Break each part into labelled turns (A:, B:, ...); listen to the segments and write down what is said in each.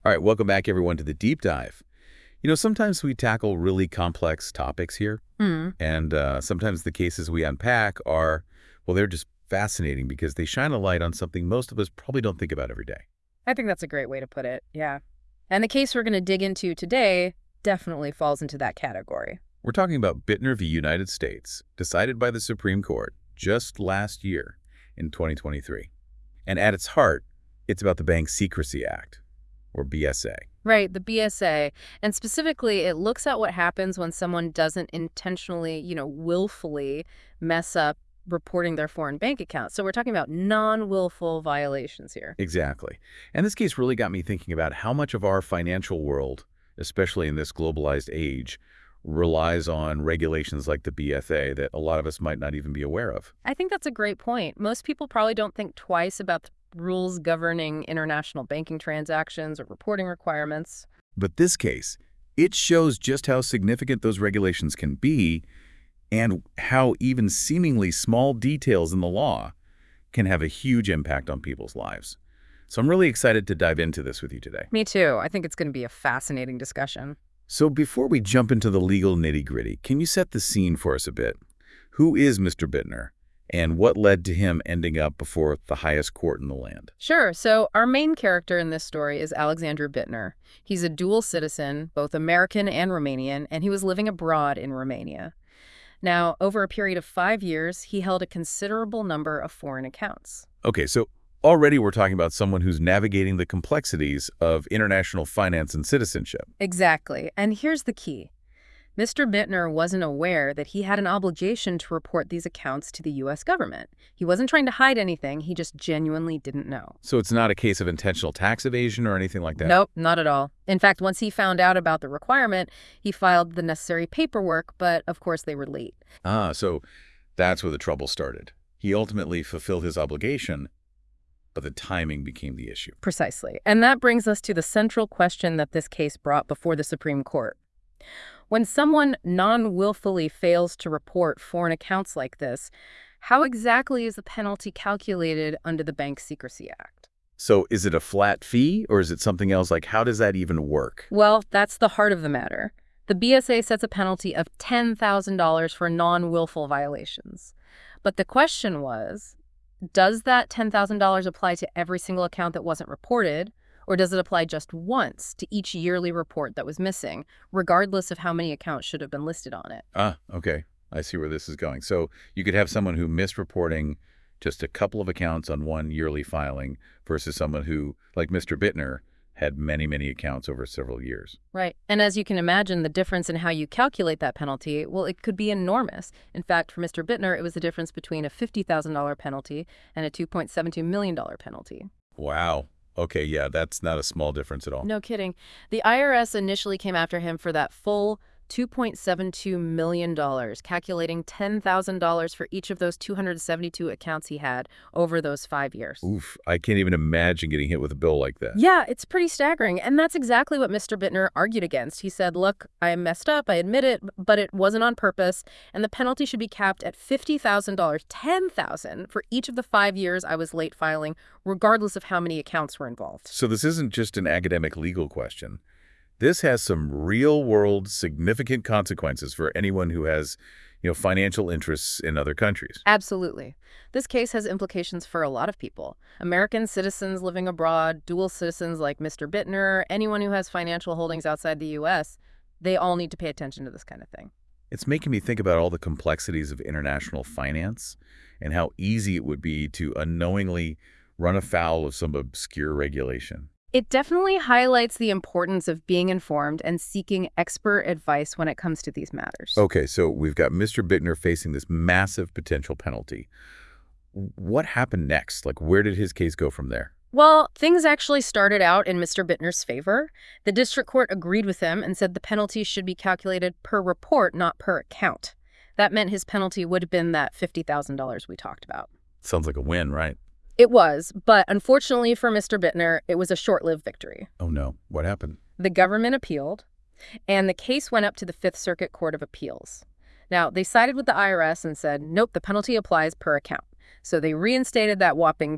A: All right, welcome back everyone to the deep dive. Sometimes we tackle really complex topics here,
B: Hmm.
A: and sometimes the cases we unpack are, well, they're just fascinating because they shine a light on something most of us probably don't think about every day.
B: I think that's a great way to put it, yeah. And the case we're going to dig into today definitely falls into that category.
A: We're talking about Bittner v. United States, decided by the Supreme Court just last year in 2023. And at its heart, it's about the Bank Secrecy Act, or BSA.
B: Right, the BSA. And specifically, it looks at what happens when someone doesn't intentionally, willfully mess up reporting their foreign bank account. So we're talking about non-willful violations here.
A: Exactly. And this case really got me thinking about how much of our financial world, especially in this globalized age, relies on regulations like the BSA that a lot of us might not even be aware of.
B: I think that's a great point. Most people probably don't think twice about the rules governing international banking transactions or reporting requirements.
A: But this case, it shows just how significant those regulations can be and how even seemingly small details in the law can have a huge impact on people's lives. So I'm really excited to dive into this with you today.
B: Me too. I think it's going to be a fascinating discussion.
A: So before we jump into the legal nitty-gritty, can you set the scene for us a bit? Who is Mr. Bittner, and what led to him ending up before the highest court in the land?
B: Sure. So our main character in this story is Alexander Bittner. He's a dual citizen, both American and Romanian, and he was living abroad in Romania. Now, over a period of 5 years, he held a considerable number of foreign accounts.
A: Okay, so already we're talking about someone who's navigating the complexities of international finance and citizenship.
B: Exactly. And here's the key. Mr. Bittner wasn't aware that he had an obligation to report these accounts to the U.S. government. He wasn't trying to hide anything. He just genuinely didn't know.
A: So it's not a case of intentional tax evasion or anything like that?
B: Nope, not at all. In fact, once he found out about the requirement, he filed the necessary paperwork, but of course they were late.
A: So that's where the trouble started. He ultimately fulfilled his obligation, but the timing became the issue.
B: Precisely. And that brings us to the central question that this case brought before the Supreme Court. When someone non-willfully fails to report foreign accounts like this, how exactly is the penalty calculated under the Bank Secrecy Act?
A: So is it a flat fee, or is it something else? Like, how does that even work?
B: Well, that's the heart of the matter. The BSA sets a penalty of $10,000 for non-willful violations. But the question was, does that $10,000 apply to every single account that wasn't reported, or does it apply just once to each yearly report that was missing, regardless of how many accounts should have been listed on it?
A: Okay. I see where this is going. So you could have someone who missed reporting just a couple of accounts on one yearly filing versus someone who, like Mr. Bittner, had many, many accounts over several years.
B: Right. And as you can imagine, the difference in how you calculate that penalty, well, it could be enormous. In fact, for Mr. Bittner, it was the difference between a $50,000 penalty and a $2.72 million penalty.
A: Wow. Okay, yeah, that's not a small difference at all.
B: No kidding. The IRS initially came after him for that full $2.72 million, calculating $10,000 for each of those 272 accounts he had over those 5 years.
A: Oof, I can't even imagine getting hit with a bill like that.
B: Yeah, it's pretty staggering. And that's exactly what Mr. Bittner argued against. He said, look, I messed up, I admit it, but it wasn't on purpose, and the penalty should be capped at $50,000, $10,000 for each of the 5 years I was late filing, regardless of how many accounts were involved.
A: So this isn't just an academic legal question. This has some real-world significant consequences for anyone who has, financial interests in other countries.
B: Absolutely. This case has implications for a lot of people. American citizens living abroad, dual citizens like Mr. Bittner, anyone who has financial holdings outside the U.S., they all need to pay attention to this kind of thing.
A: It's making me think about all the complexities of international finance and how easy it would be to unknowingly run afoul of some obscure regulation.
B: It definitely highlights the importance of being informed and seeking expert advice when it comes to these matters.
A: Okay, so we've got Mr. Bittner facing this massive potential penalty. What happened next? Like, where did his case go from there?
B: Well, things actually started out in Mr. Bittner's favor. The district court agreed with him and said the penalty should be calculated per report, not per account. That meant his penalty would have been that $50,000 we talked about.
A: Sounds like a win, right?
B: It was, but unfortunately for Mr. Bittner, it was a short-lived victory.
A: Oh no, what happened?
B: The government appealed, and the case went up to the Fifth Circuit Court of Appeals. Now, they sided with the IRS and said, nope, the penalty applies per account. So they reinstated that whopping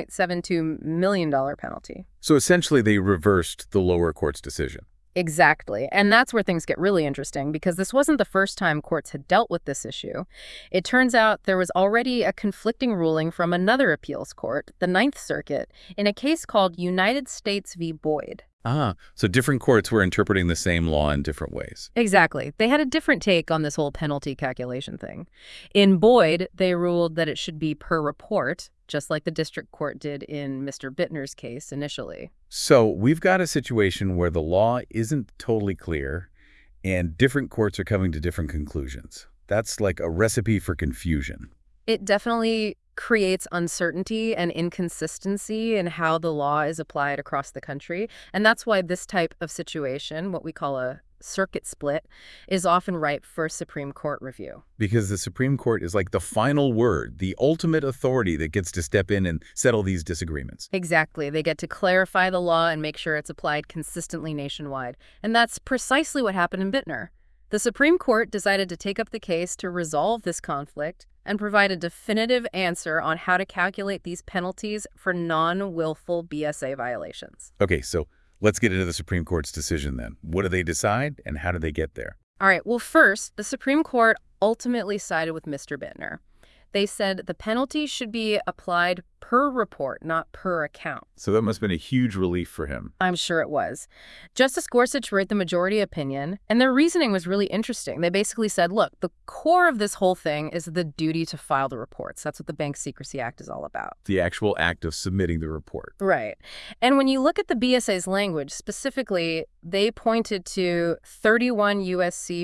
B: $2.72 million penalty.
A: So essentially, they reversed the lower court's decision.
B: Exactly. And that's where things get really interesting, because this wasn't the first time courts had dealt with this issue. It turns out there was already a conflicting ruling from another appeals court, the Ninth Circuit, in a case called United States v. Boyd.
A: So different courts were interpreting the same law in different ways.
B: Exactly. They had a different take on this whole penalty calculation thing. In Boyd, they ruled that it should be per report, just like the district court did in Mr. Bittner's case initially.
A: So we've got a situation where the law isn't totally clear and different courts are coming to different conclusions. That's like a recipe for confusion.
B: It definitely creates uncertainty and inconsistency in how the law is applied across the country. And that's why this type of situation, what we call a circuit split, is often ripe for Supreme Court review.
A: Because the Supreme Court is like the final word, the ultimate authority that gets to step in and settle these disagreements.
B: Exactly. They get to clarify the law and make sure it's applied consistently nationwide. And that's precisely what happened in Bittner. The Supreme Court decided to take up the case to resolve this conflict and provide a definitive answer on how to calculate these penalties for non-willful BSA violations.
A: Okay, so let's get into the Supreme Court's decision then. What do they decide and how do they get there?
B: All right, well, first, the Supreme Court ultimately sided with Mr. Bittner. They said the penalty should be applied per report, not per account.
A: So that must have been a huge relief for him.
B: I'm sure it was. Justice Gorsuch wrote the majority opinion, and their reasoning was really interesting. They basically said, look, the core of this whole thing is the duty to file the reports. That's what the Bank Secrecy Act is all about.
A: The actual act of submitting the report.
B: Right. And when you look at the BSA's language, specifically, they pointed to 31 U.S.C.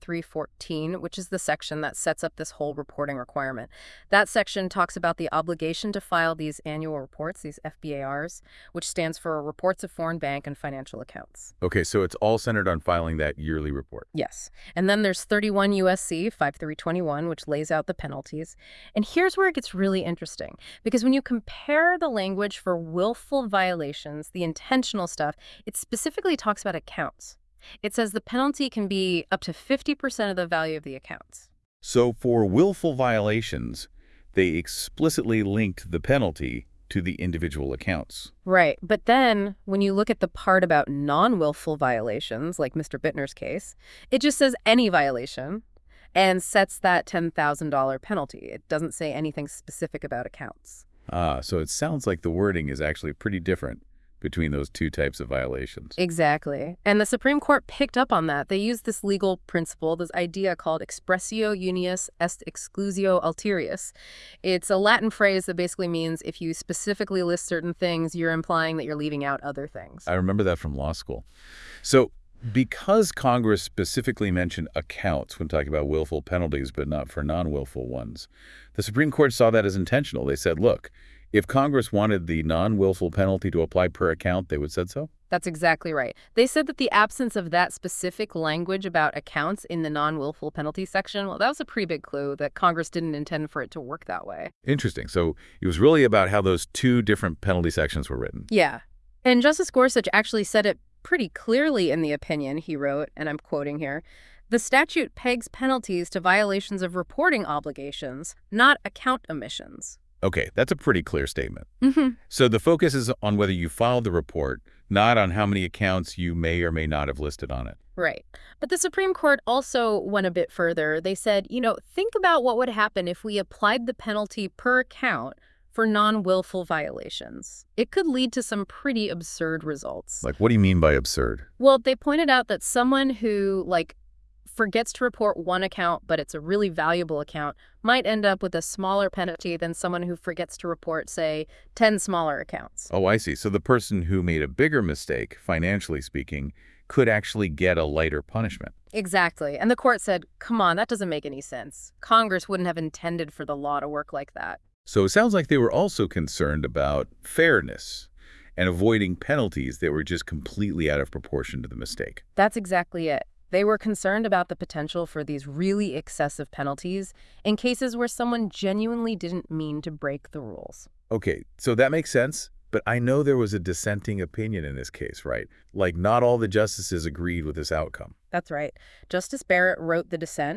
B: 5314, which is the section that sets up this whole reporting requirement. That section talks about the obligation to file these annual reports, these FBARs, which stands for Reports of Foreign Bank and Financial Accounts.
A: Okay, so it's all centered on filing that yearly report.
B: Yes. And then there's 31 U.S.C. 5321, which lays out the penalties. And here's where it gets really interesting, because when you compare the language for willful violations, the intentional stuff, it specifically talks about accounts. It says the penalty can be up to 50% of the value of the accounts.
A: So for willful violations, they explicitly linked the penalty to the individual accounts.
B: Right. But then when you look at the part about non-willful violations, like Mr. Bittner's case, it just says any violation and sets that $10,000 penalty. It doesn't say anything specific about accounts.
A: So it sounds like the wording is actually pretty different between those two types of violations.
B: Exactly. And the Supreme Court picked up on that. They used this legal principle, this idea called expressio unius est exclusio ulterius. It's a Latin phrase that basically means if you specifically list certain things, you're implying that you're leaving out other things.
A: I remember that from law school. So because Congress specifically mentioned accounts when talking about willful penalties, but not for non-willful ones, the Supreme Court saw that as intentional. They said, look, if Congress wanted the non-willful penalty to apply per account, they would have said so?
B: That's exactly right. They said that the absence of that specific language about accounts in the non-willful penalty section, well, that was a pretty big clue that Congress didn't intend for it to work that way.
A: Interesting. So it was really about how those two different penalty sections were written.
B: Yeah. And Justice Gorsuch actually said it pretty clearly in the opinion he wrote, and I'm quoting here, "The statute pegs penalties to violations of reporting obligations, not account omissions."
A: Okay, that's a pretty clear statement.
B: Mm-hmm.
A: So the focus is on whether you filed the report, not on how many accounts you may or may not have listed on it.
B: Right. But the Supreme Court also went a bit further. They said, think about what would happen if we applied the penalty per account for non-willful violations. It could lead to some pretty absurd results.
A: Like, what do you mean by absurd?
B: Well, they pointed out that someone who, forgets to report one account, but it's a really valuable account, might end up with a smaller penalty than someone who forgets to report, say, 10 smaller accounts.
A: Oh, I see. So the person who made a bigger mistake, financially speaking, could actually get a lighter punishment.
B: Exactly. And the court said, come on, that doesn't make any sense. Congress wouldn't have intended for the law to work like that.
A: So it sounds like they were also concerned about fairness and avoiding penalties that were just completely out of proportion to the mistake.
B: That's exactly it. They were concerned about the potential for these really excessive penalties in cases where someone genuinely didn't mean to break the rules.
A: Okay, so that makes sense, but I know there was a dissenting opinion in this case, right? Like, not all the justices agreed with this outcome.
B: That's right. Justice Barrett wrote the dissent,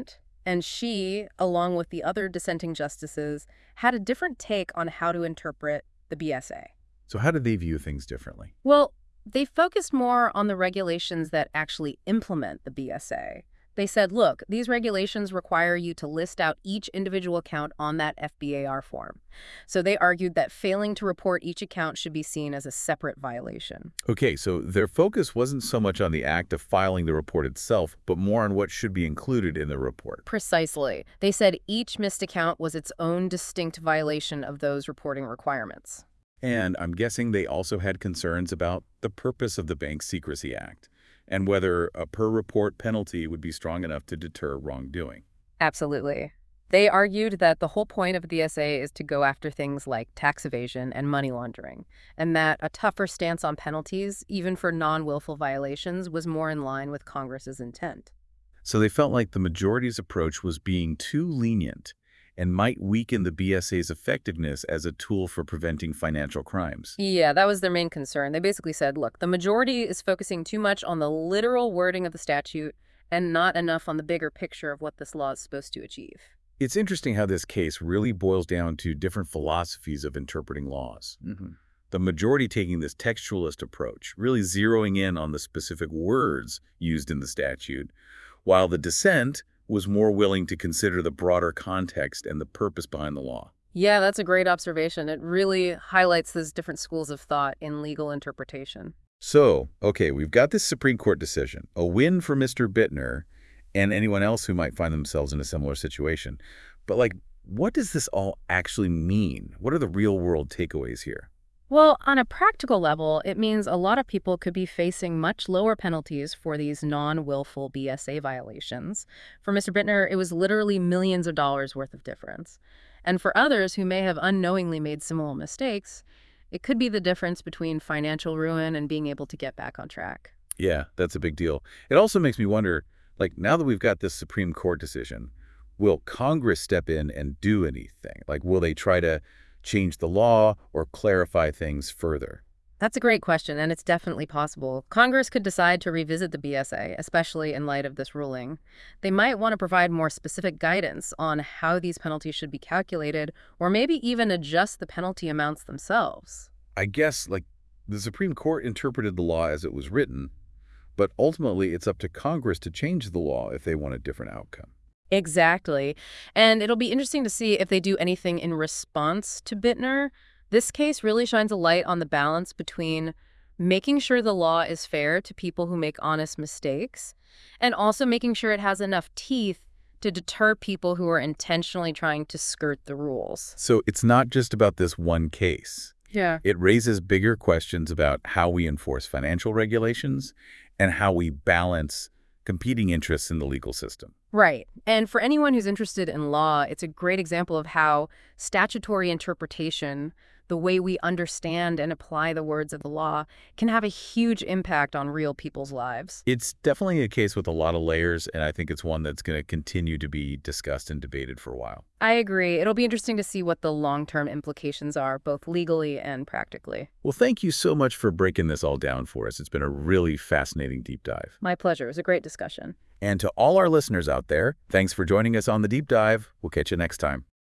B: And she, along with the other dissenting justices, had a different take on how to interpret the BSA.
A: So how did they view things differently?
B: Well, they focused more on the regulations that actually implement the BSA. They said, look, these regulations require you to list out each individual account on that FBAR form. So they argued that failing to report each account should be seen as a separate violation.
A: Okay, so their focus wasn't so much on the act of filing the report itself, but more on what should be included in the report.
B: Precisely. They said each missed account was its own distinct violation of those reporting requirements.
A: And I'm guessing they also had concerns about the purpose of the Bank Secrecy Act and whether a per-report penalty would be strong enough to deter wrongdoing.
B: Absolutely. They argued that the whole point of the BSA is to go after things like tax evasion and money laundering, and that a tougher stance on penalties, even for non-willful violations, was more in line with Congress's intent.
A: So they felt like the majority's approach was being too lenient and might weaken the BSA's effectiveness as a tool for preventing financial crimes.
B: Yeah, that was their main concern. They basically said, look, the majority is focusing too much on the literal wording of the statute and not enough on the bigger picture of what this law is supposed to achieve.
A: It's interesting how this case really boils down to different philosophies of interpreting laws. The majority taking this textualist approach, really zeroing in on the specific words used in the statute, while the dissent was more willing to consider the broader context and the purpose behind the law.
B: Yeah, that's a great observation. It really highlights those different schools of thought in legal interpretation.
A: So, okay, we've got this Supreme Court decision, a win for Mr. Bittner and anyone else who might find themselves in a similar situation. But, like, what does this all actually mean? What are the real-world takeaways here?
B: Well, on a practical level, it means a lot of people could be facing much lower penalties for these non-willful BSA violations. For Mr. Bittner, it was literally millions of dollars worth of difference. And for others who may have unknowingly made similar mistakes, it could be the difference between financial ruin and being able to get back on track.
A: Yeah, that's a big deal. It also makes me wonder, like, now that we've got this Supreme Court decision, will Congress step in and do anything? Like, will they try to change the law or clarify things further?
B: That's a great question, and it's definitely possible. Congress could decide to revisit the BSA, especially in light of this ruling. They might want to provide more specific guidance on how these penalties should be calculated, or maybe even adjust the penalty amounts themselves.
A: I guess, like, the Supreme Court interpreted the law as it was written, but ultimately it's up to Congress to change the law if they want a different outcome.
B: Exactly. And it'll be interesting to see if they do anything in response to Bittner. This case really shines a light on the balance between making sure the law is fair to people who make honest mistakes and also making sure it has enough teeth to deter people who are intentionally trying to skirt the rules.
A: So it's not just about this one case.
B: Yeah.
A: It raises bigger questions about how we enforce financial regulations and how we balance competing interests in the legal system.
B: Right. And for anyone who's interested in law, it's a great example of how statutory interpretation, the way we understand and apply the words of the law, can have a huge impact on real people's lives.
A: It's definitely a case with a lot of layers, and I think it's one that's going to continue to be discussed and debated for a while.
B: I agree. It'll be interesting to see what the long-term implications are, both legally and practically.
A: Well, thank you so much for breaking this all down for us. It's been a really fascinating deep dive.
B: My pleasure. It was a great discussion.
A: And to all our listeners out there, thanks for joining us on the deep dive. We'll catch you next time.